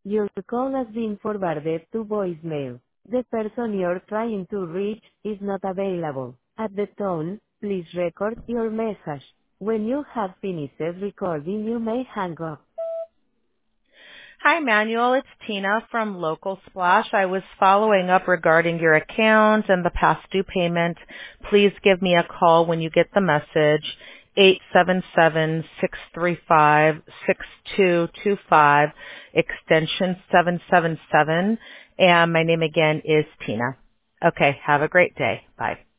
Your call has been forwarded to voicemail. The person you're trying to reach is not available. At the tone, please record your message. When you have finished recording, you may hang up. Hi, Manuel. It's Tina from Local Splash. I was following up regarding your account and the past due payment. Please give me a call when you get the message, 877-635-6225, extension 777. And my name again is Tina. Okay, have a great day. Bye.